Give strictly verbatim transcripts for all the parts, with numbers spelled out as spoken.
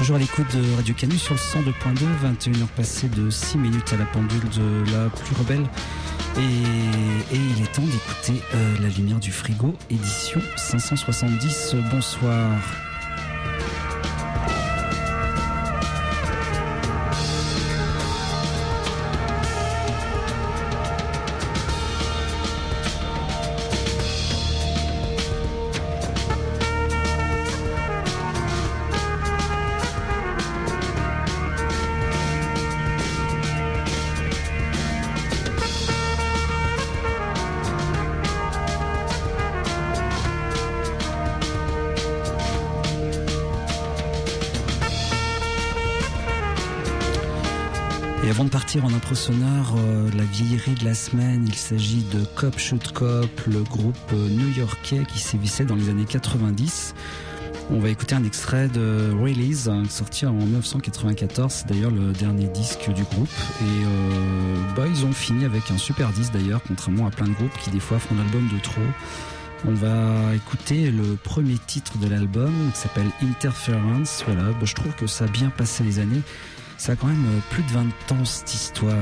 toujours à l'écoute de Radio Canu sur le cent deux point deux, vingt et une heures passées de six minutes à la pendule de la plus rebelle. Et, et il est temps d'écouter euh, La Lumière du Frigo, édition cinq cent soixante-dix. Bonsoir. Avant de partir en impro sonore, euh, la vieillerie de la semaine, il s'agit de Cop Shoot Cop, le groupe euh, new-yorkais qui sévissait dans les années quatre-vingt-dix. On va écouter un extrait de Release, hein, sorti en dix-neuf cent quatre-vingt-quatorze, c'est d'ailleurs le dernier disque du groupe. Et euh, bah, ils ont fini avec un super disque d'ailleurs, contrairement à plein de groupes qui des fois font l'album de trop. On va écouter le premier titre de l'album qui s'appelle Interference. Voilà, bah, je trouve que ça a bien passé les années. Ça a quand même plus de vingt ans cette histoire.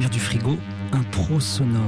Derrière du frigo, un pro sonore.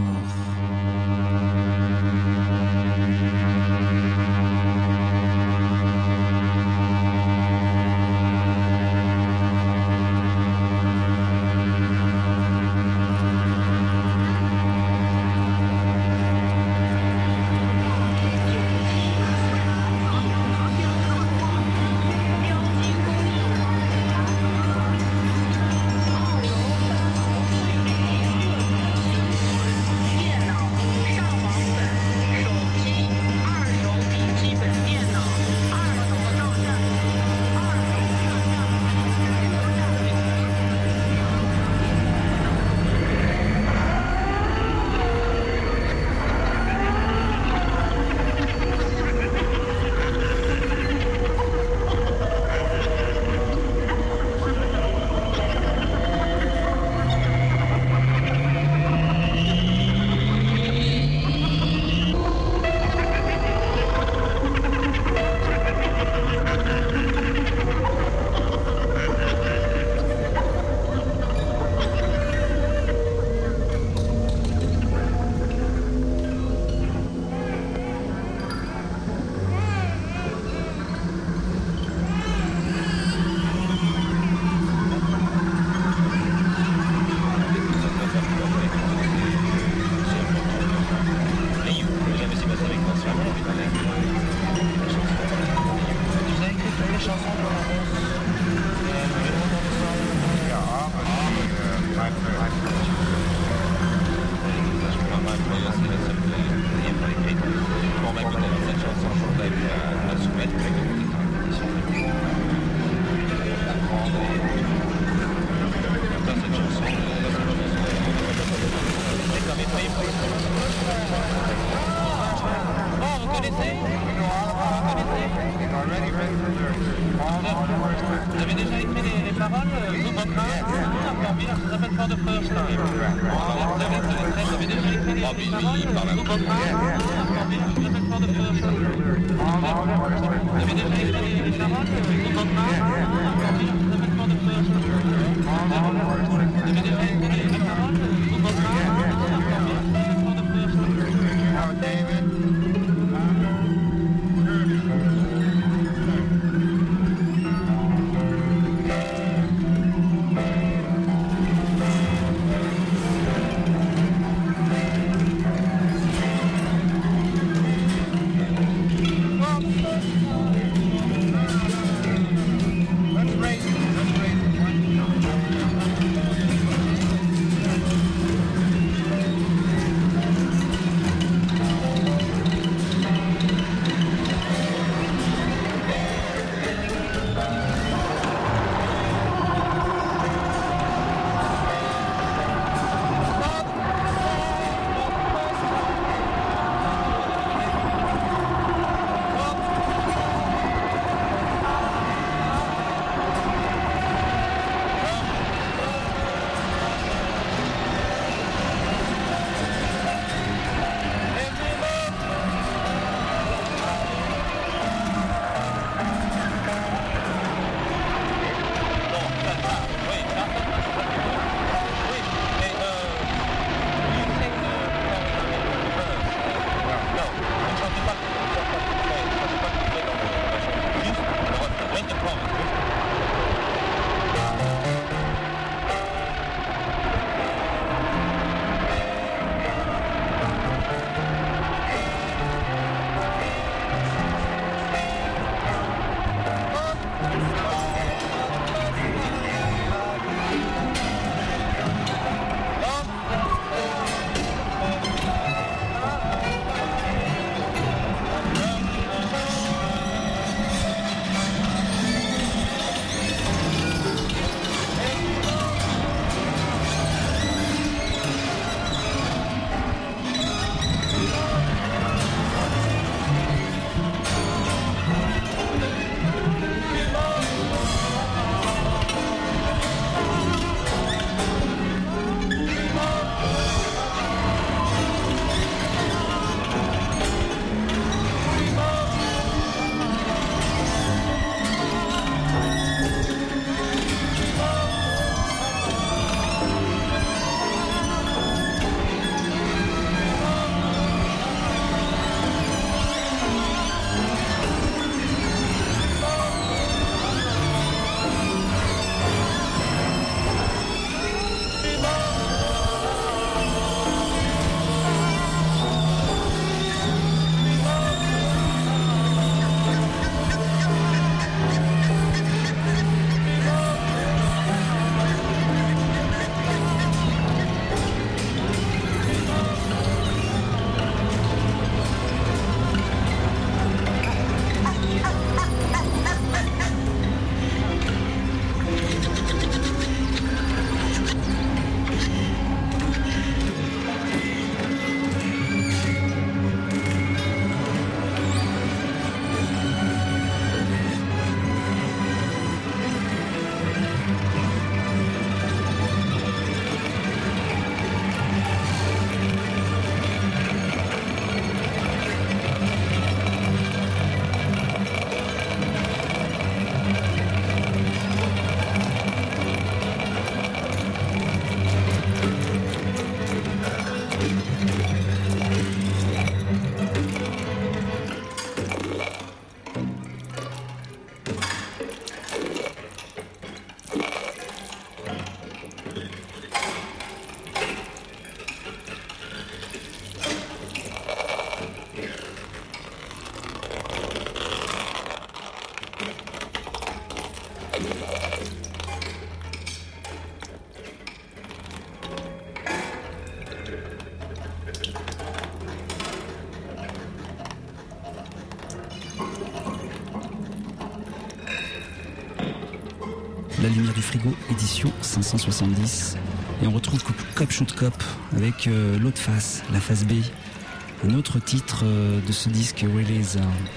La lumière du frigo, édition cinq cent soixante-dix. Et on retrouve Cop Shoot Cop avec euh, l'autre face, la face B. Un autre titre euh, de ce disque release.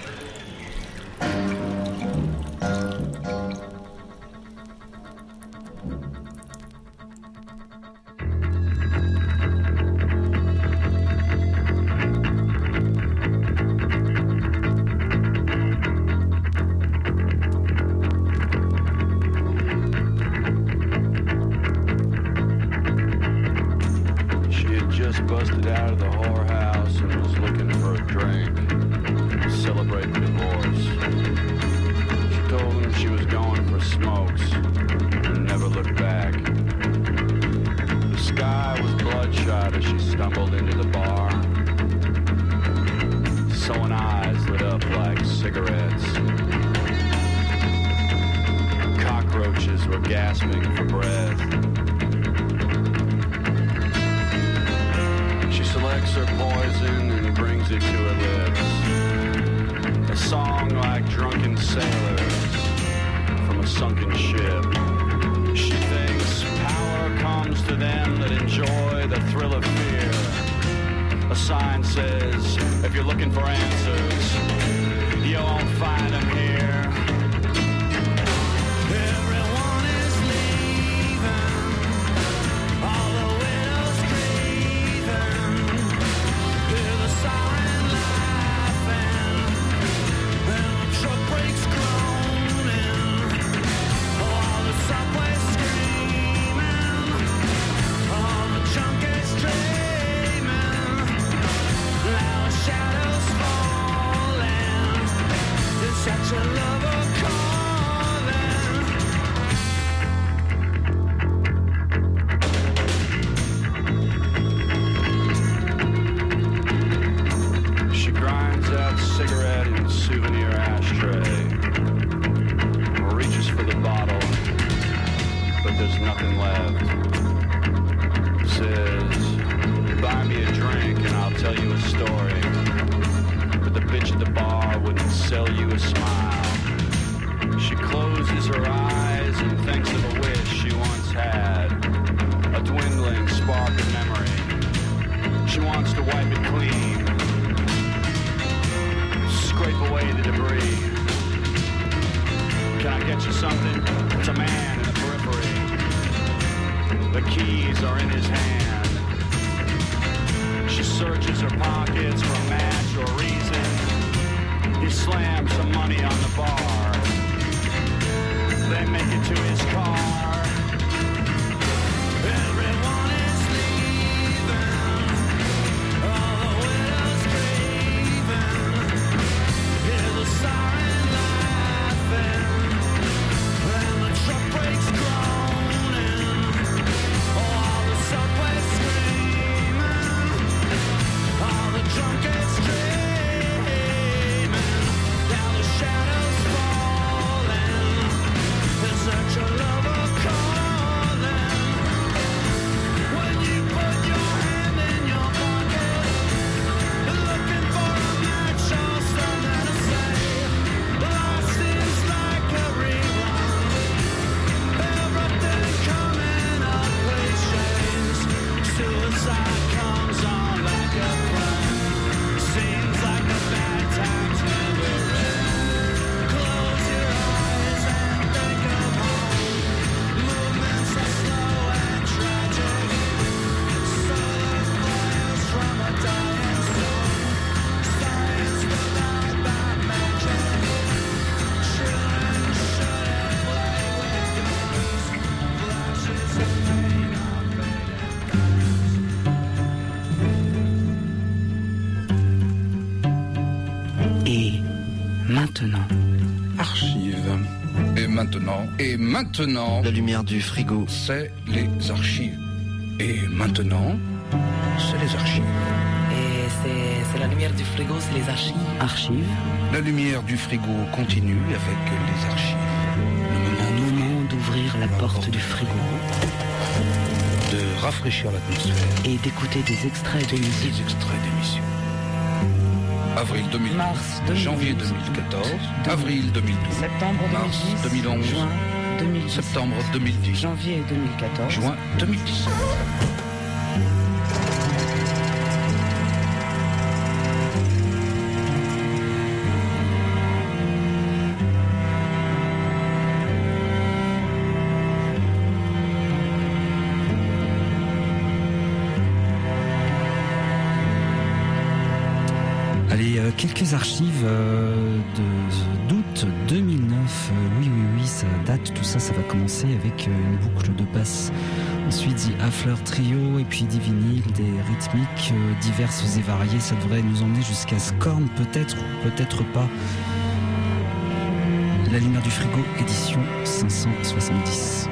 maintenant. Archives. Et maintenant, et maintenant... La lumière du frigo. C'est les archives. Et maintenant, c'est les archives. Et c'est, c'est la lumière du frigo, c'est les archives. Archives. La lumière du frigo continue avec les archives. Le moment, moment d'ouvrir la porte du frigo. De rafraîchir l'atmosphère. Et d'écouter des extraits d'émissions. Des extraits d'émissions. Avril deux mille, mars deux mille, janvier deux mille quatorze, avril deux mille douze, septembre mars deux mille onze, juin deux mille dix. Septembre deux mille dix. Janvier deux mille quatorze. Juin deux mille dix. Allez, euh, quelques archives euh, de, d'août deux mille neuf. Euh, oui, oui, oui, ça date, tout ça, ça va commencer avec euh, une boucle de basse. Ensuite, The Hafler Trio, et puis des vinyles, des rythmiques euh, diverses et variées. Ça devrait nous emmener jusqu'à Scorn, peut-être, ou peut-être pas. La lumière du frigo, édition cinq cent soixante-dix.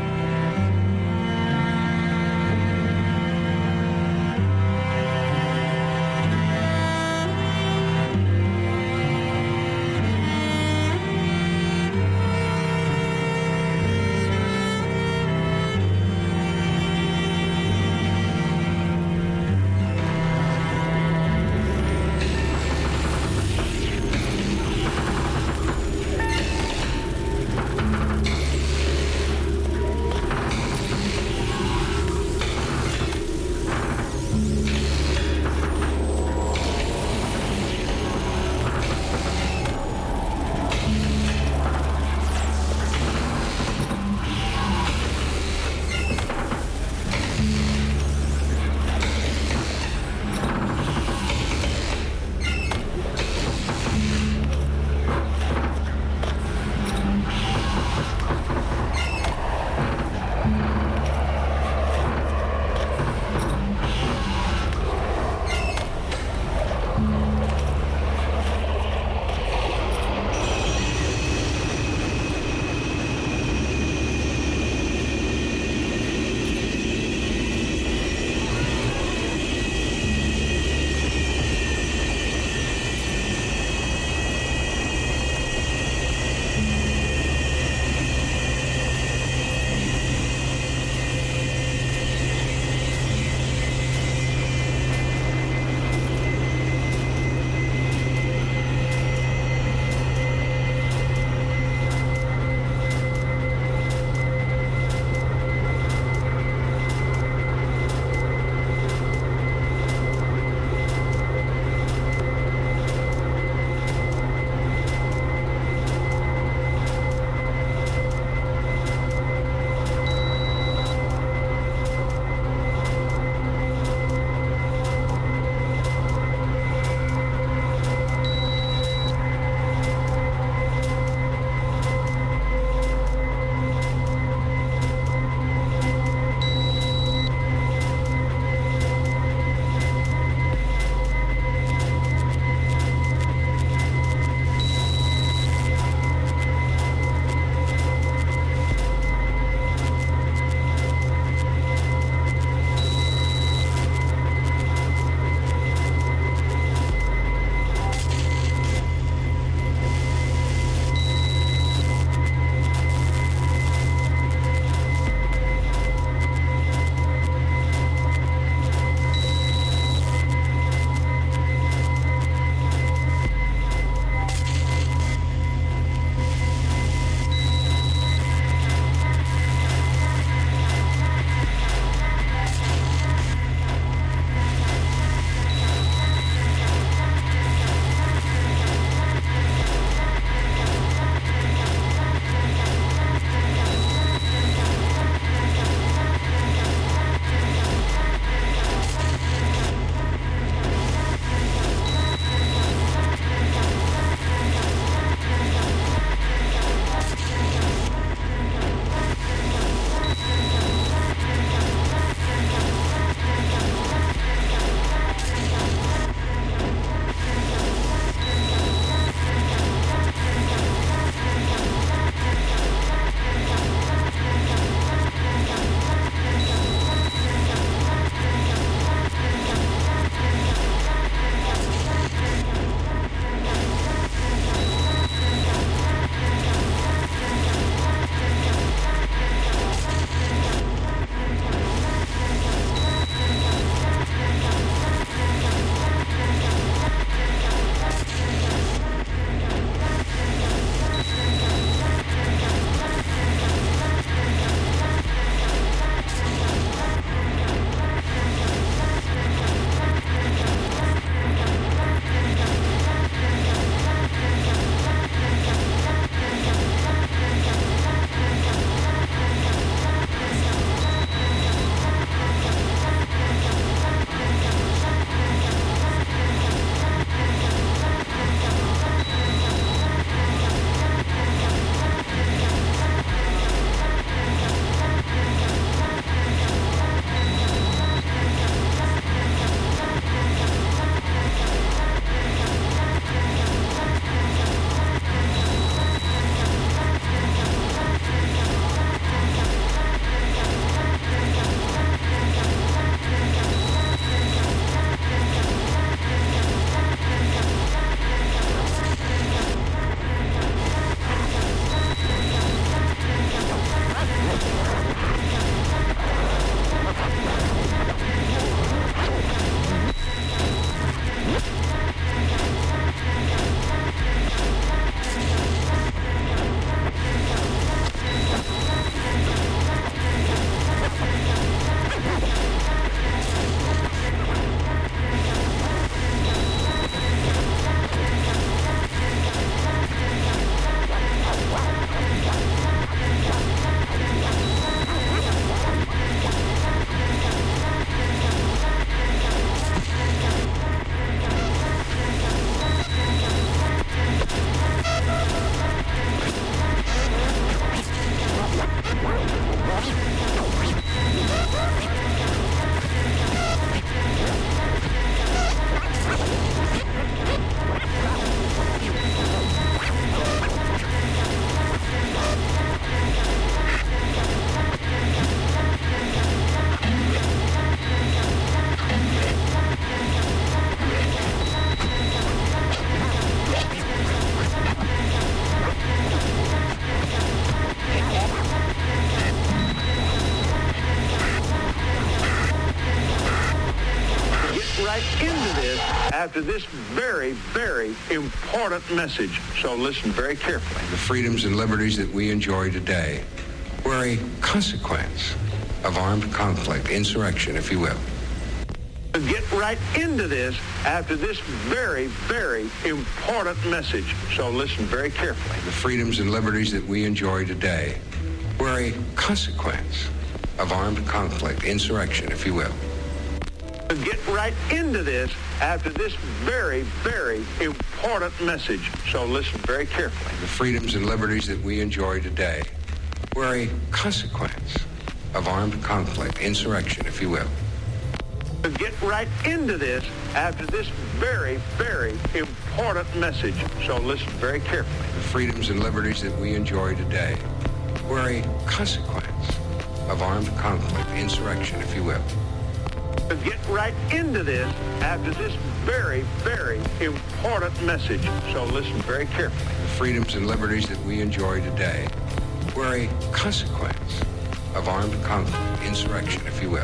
right into this after this very, very important message. So listen very carefully. The freedoms and liberties that we enjoy today were a consequence of armed conflict, insurrection, if you will. Get right into this after this very, very important message. So listen very carefully. The freedoms and liberties that we enjoy today were a consequence of armed conflict, insurrection, if you will. Get right into this after this very, very important message. So listen very carefully. The freedoms and liberties that we enjoy today were a consequence of armed conflict, insurrection, if you will. Get right into this after this very, very important message. So listen very carefully. The freedoms and liberties that we enjoy today were a consequence of armed conflict, insurrection, if you will. Get right into this after this very, very important message. So listen very carefully. The freedoms and liberties that we enjoy today were a consequence of armed conflict, insurrection, if you will.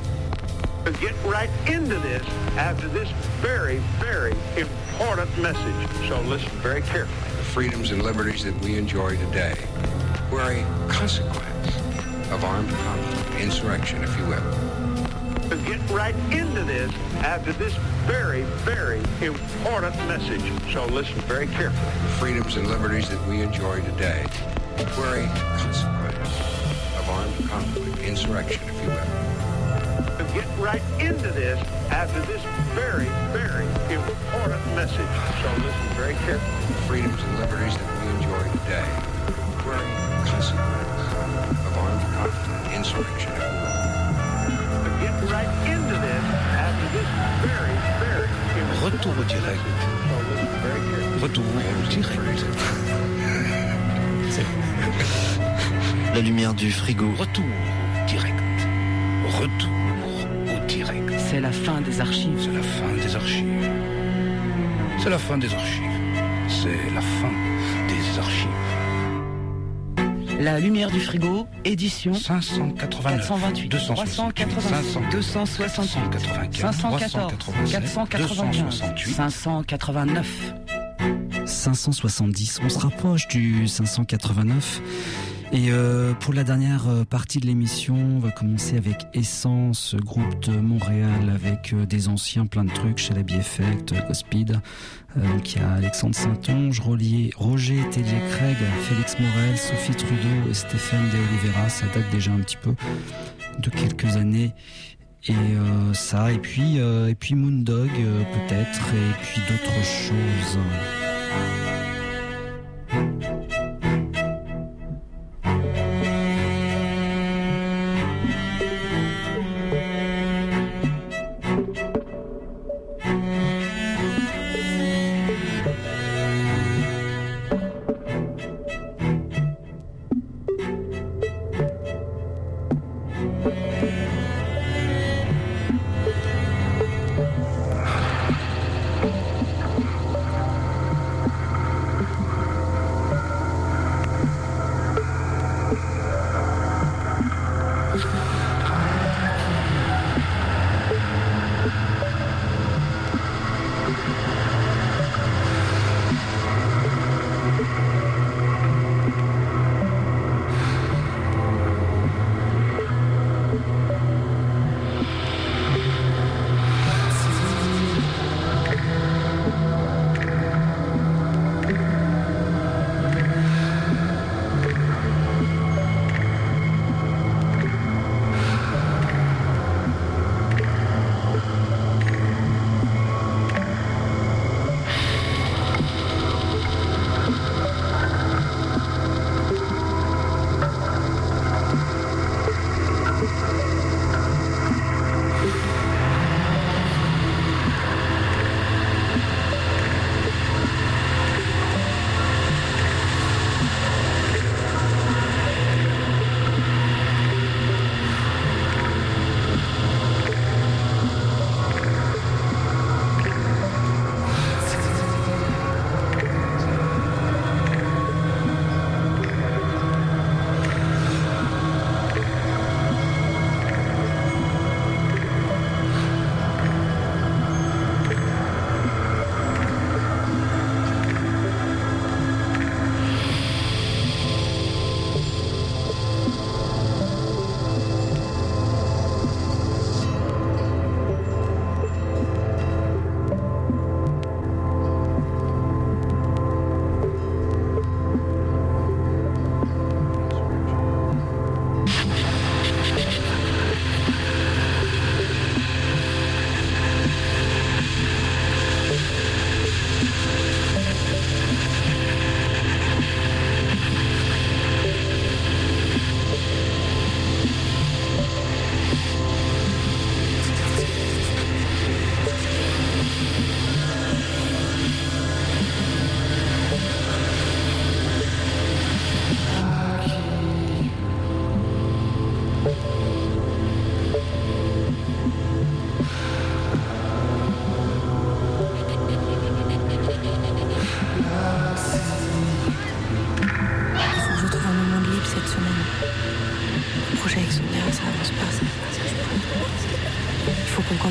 Get right into this after this very, very important message. So listen very carefully. The freedoms and liberties that we enjoy today were a consequence of armed conflict, insurrection, if you will. Get right into this after this very, very important message. So listen very carefully. The freedoms and liberties that we enjoy today were a consequence of armed conflict, insurrection, if you will. Get right into this after this very, very important message. So listen very carefully. The freedoms and liberties that we enjoy today were a consequence of armed conflict, insurrection, if you will. Get right into this after this very, very important Retour au direct. So listen very carefully. Retour au direct. La lumière du frigo. Retour au direct. Retour au direct. C'est la fin des archives. C'est la fin des archives. C'est la fin des archives. C'est la fin des archives. La lumière du frigo, édition cinq cent quatre-vingt-neuf, quatre cent vingt-huit, deux cent trois cent soixante-huit, quatre-vingt-six, deux cent soixante-huit, cinq cent quatorze, quatre cent quatre-vingt-quinze, cinq cent quatre-vingt-neuf. cinq cent soixante-dix, on se rapproche du cinq cent quatre-vingt-neuf. Et euh, pour la dernière partie de l'émission, on va commencer avec Essence, groupe de Montréal avec euh, des anciens, plein de trucs, Shalaby Effect, Godspeed. Euh, donc il y a Alexandre Saint-Onge, Roger, Roger Tellier-Craig, Félix Morel, Sophie Trudeau et Stéphane De Oliveira. Ça date déjà un petit peu de quelques années. Et euh, ça, et puis, euh, et puis Moondog euh, peut-être, et puis d'autres choses.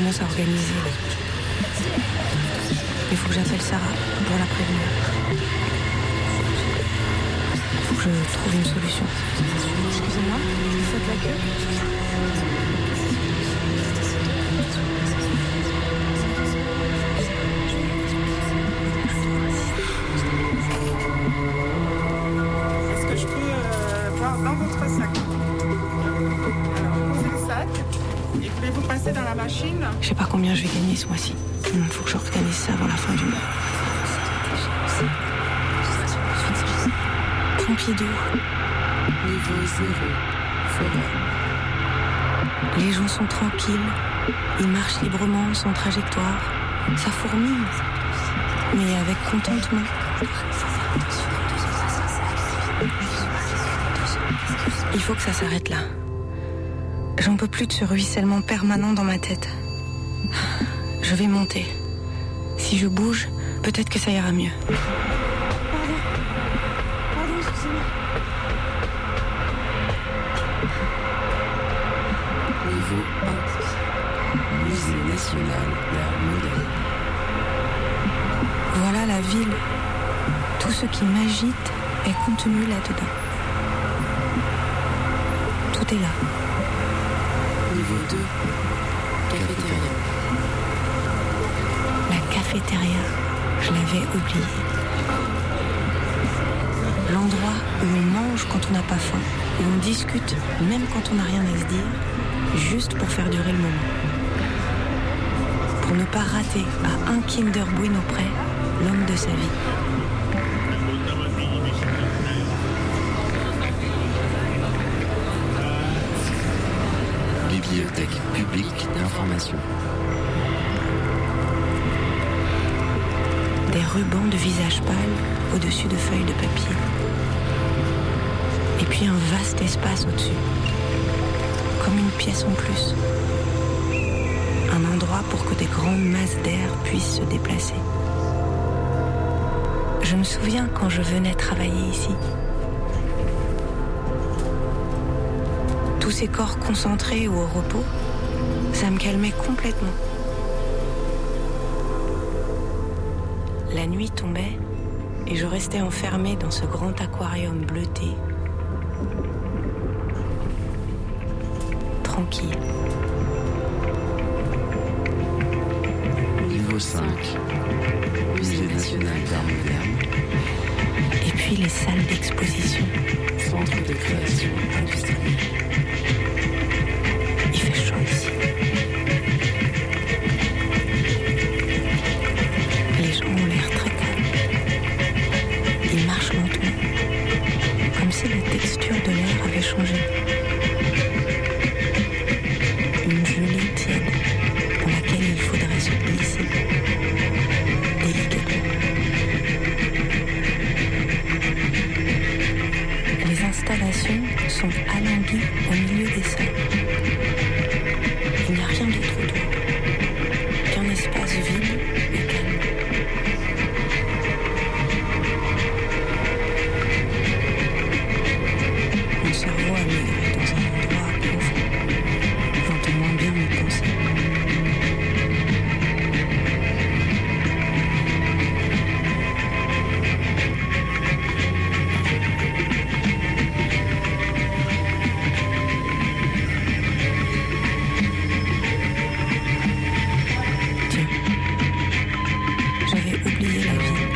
commence à organiser. Là. Il faut que j'appelle Sarah pour la prévenir. Il faut que je trouve une solution. Excusez-moi, vous faites la queue ? Est-ce que je peux euh, voir dans votre sac ? Alors, posez le sac et voulez-vous passer dans la machine ? Je sais pas combien je vais gagner ce mois-ci. Il faut que j'organise ça avant la fin du mois. Pompidou. Niveau zéro. Forêt. Les gens sont tranquilles. Ils marchent librement sans trajectoire. Ça fourmille. Mais avec contentement. Il faut que ça s'arrête là. J'en peux plus de ce ruissellement permanent dans ma tête. Je vais monter. Si je bouge, peut-être que ça ira mieux. Pardon. Pardon, excusez-moi. Niveau un. Musée national d'art moderne. Voilà la ville. Tout ce qui m'agite est contenu là-dedans. Tout est là. Niveau deux. Cafétéria. La cafétéria, je l'avais oublié. L'endroit où on mange quand on n'a pas faim, où on discute même quand on n'a rien à se dire, juste pour faire durer le moment. Pour ne pas rater à un Kinder Bueno près l'homme de sa vie. Bibliothèque publique d'information. Des rubans de visage pâle au-dessus de feuilles de papier. Et puis un vaste espace au-dessus. Comme une pièce en plus. Un endroit pour que des grandes masses d'air puissent se déplacer. Je me souviens quand je venais travailler ici. Tous ces corps concentrés ou au repos, ça me calmait complètement. La nuit tombait et je restais enfermée dans ce grand aquarium bleuté, tranquille. Niveau cinq. Musée national d'art moderne. Et puis les salles d'exposition. Centre de création industrielle. Il fait chaud ici. Les gens ont l'air très calmes. Ils marchent lentement, comme si la texture de l'air avait changé. Une gelée tiède dans laquelle il faudrait se glisser délicatement. Les installations sont alanguies au milieu des salles. Il n'y a rien d'autre autour qu'un espace vide et calme. Mon cerveau a migré dans un endroit profond. J'entends moins bien mes pensées. Tiens, j'avais oublié la ville.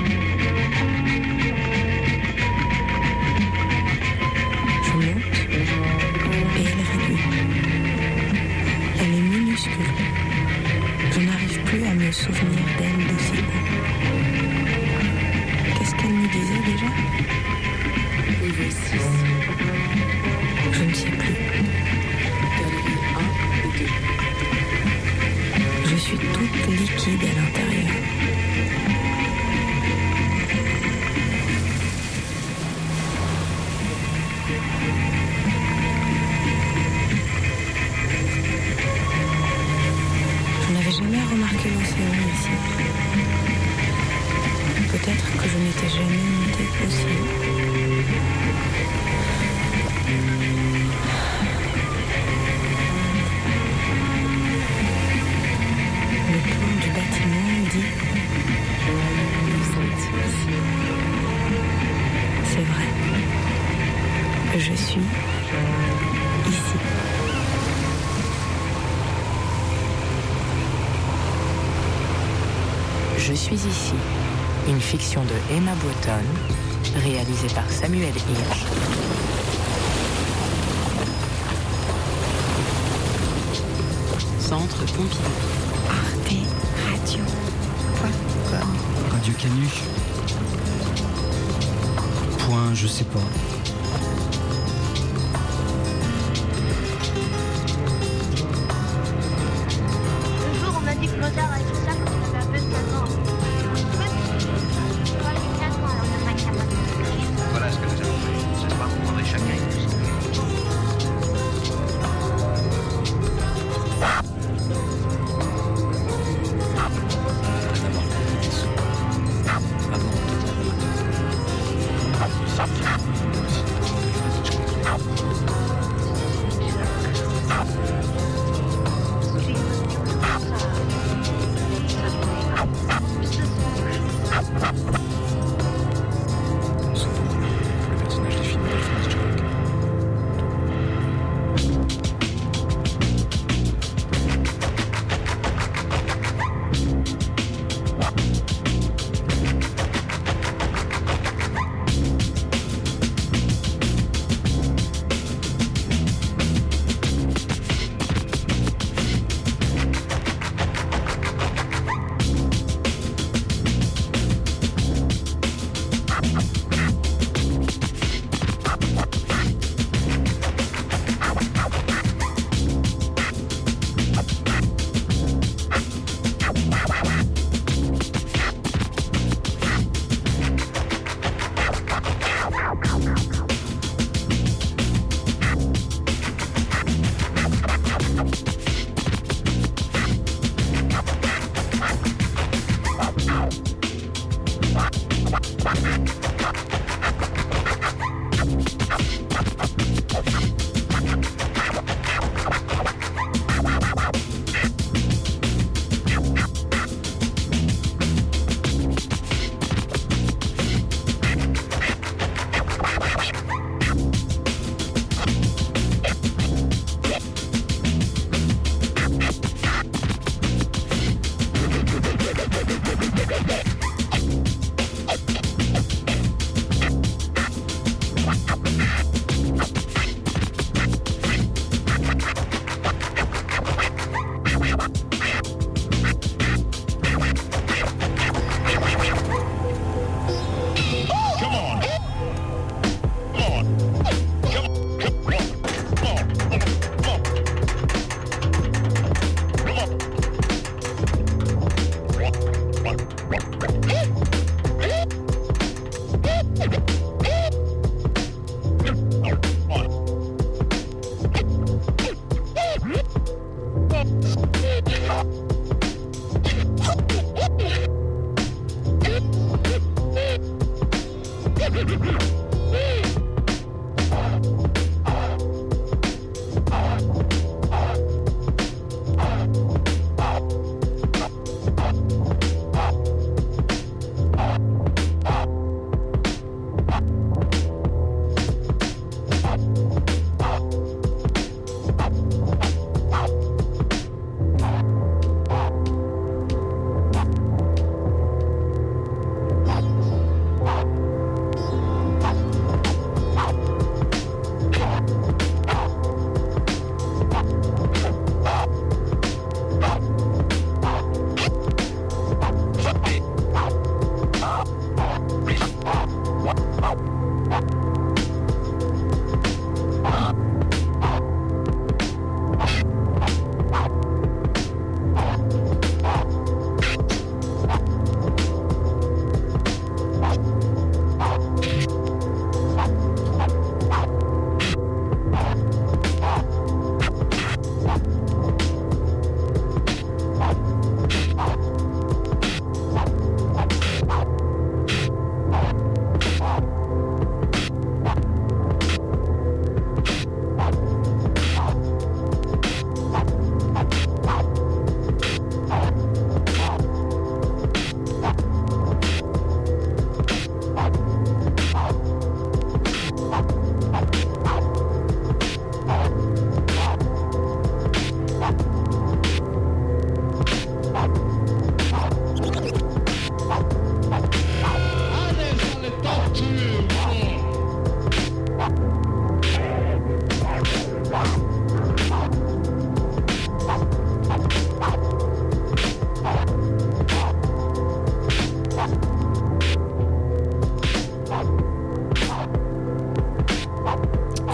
Je monte et elle réduit. Elle est minuscule. Je n'arrive plus à me souvenir d'elle d'aussi haut. Qu'est-ce qu'elle me disait déjà ? Niveau six. Je ne sais plus. Galerie un et deux. Je suis toute liquide à l'intérieur. Je n'avais jamais remarqué l'océan ici. Peut-être que je n'étais jamais montée aussi haut. suis ici. Je suis ici, une fiction de Emma Botton, réalisée par Samuel Hirsch. Centre Pompidou. Arte Radio. Quoi Quoi Radio Canu. Point, je sais pas. Le jour, on m'a dit que Mozart a écrit ça quand il avait à peine quatre ans. Voilà ce que nous avons fait. Ce soir, vous prendrez chacun une leçon.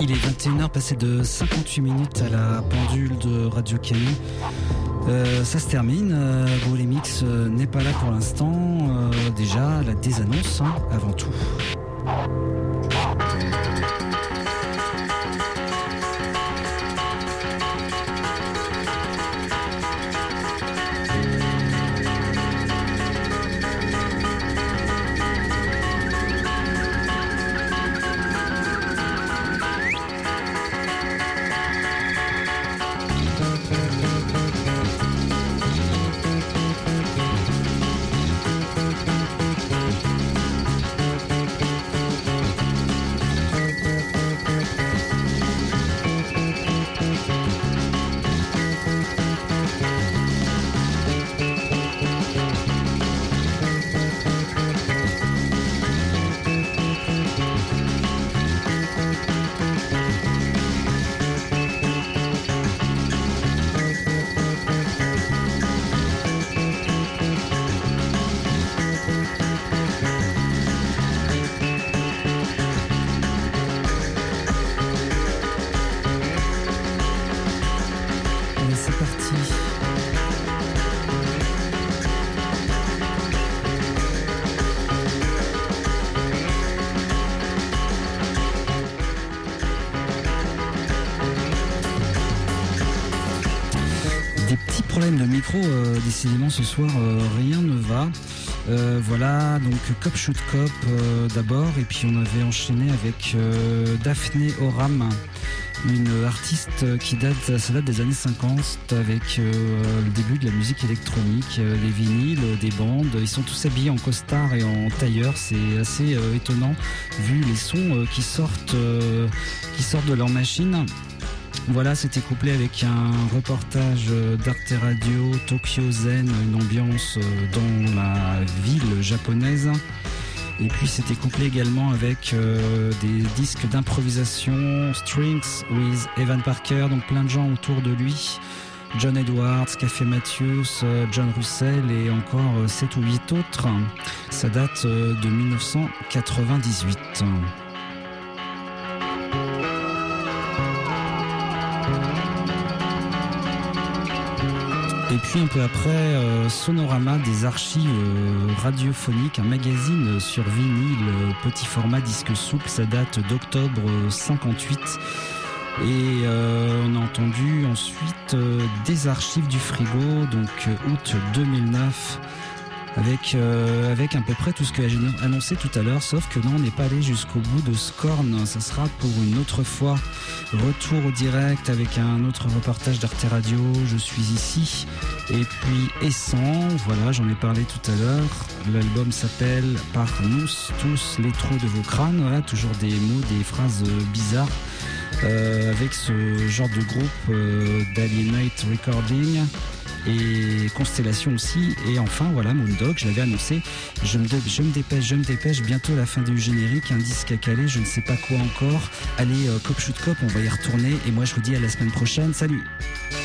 Il est vingt et une heures passé de cinquante-huit minutes à la pendule de Radio Canu. Euh, ça se termine. Euh, Brouille-les-Mix euh, n'est pas là pour l'instant. Euh, déjà, la désannonce, hein, avant tout. De micro, euh, décidément ce soir euh, rien ne va. Euh, voilà, donc Cop Shoot Cop euh, d'abord, et puis on avait enchaîné avec euh, Daphné Oram, une artiste qui date, ça date des années cinquante, avec euh, le début de la musique électronique, euh, les vinyles, des bandes. Ils sont tous habillés en costard et en tailleur, c'est assez euh, étonnant vu les sons euh, qui sortent, euh, qui sortent de leur machine. Voilà, c'était couplé avec un reportage d'Arte Radio, Tokyo Zen, une ambiance dans la ville japonaise. Et puis c'était couplé également avec euh, des disques d'improvisation, Strings with Evan Parker, donc plein de gens autour de lui. John Edwards, Café Matthews, John Russell et encore sept ou huit autres. Ça date de dix-neuf cent quatre-vingt-dix-huit. Et puis un peu après, euh, Sonorama, des archives euh, radiophoniques, un magazine sur vinyle, euh, petit format disque souple, ça date d'octobre cinquante-huit. Et euh, on a entendu ensuite euh, des archives du frigo, donc euh, août deux mille neuf, avec, euh, avec à peu près tout ce que j'ai annoncé tout à l'heure, sauf que non, on n'est pas allé jusqu'au bout de Scorn, ça sera pour une autre fois. Retour au direct avec un autre reportage d'Arte Radio, je suis ici. Et puis Essent, voilà, j'en ai parlé tout à l'heure. L'album s'appelle Par nous tous les trous de vos crânes. Voilà, toujours des mots, des phrases bizarres. Euh, avec ce genre de groupe euh, d'Alienate Recording et Constellation aussi. Et enfin voilà, Moondog, je l'avais annoncé, je me, je me dépêche, je me dépêche, bientôt la fin du générique, un disque à caler, je ne sais pas quoi encore. Allez, euh, Cop Shoot Cop, on va y retourner et moi je vous dis à la semaine prochaine, salut.